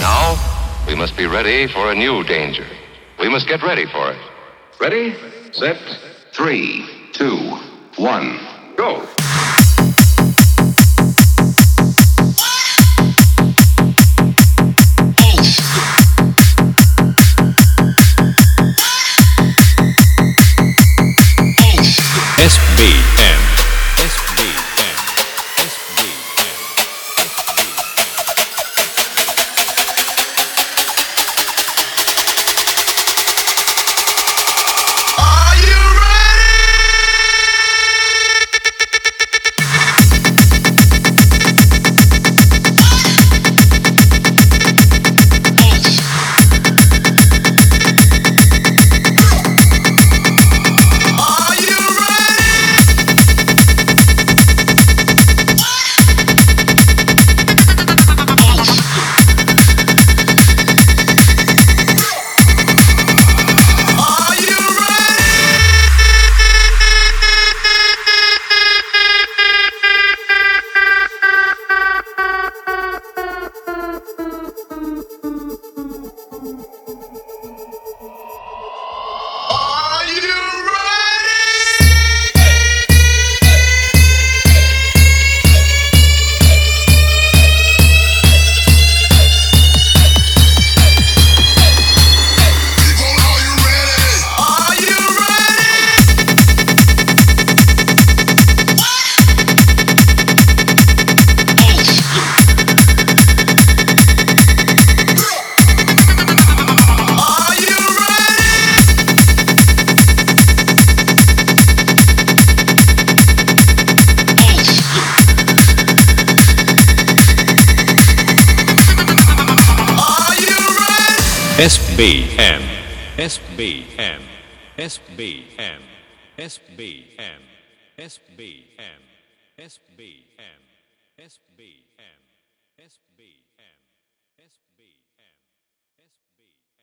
Now, we must be ready for a new danger. We must get ready for it. Ready, set, 3, 2, 1, go. SBN. SBN. SBN. SBN. SBN. SBN. SBN. SBN. SBN. SBN. SBN.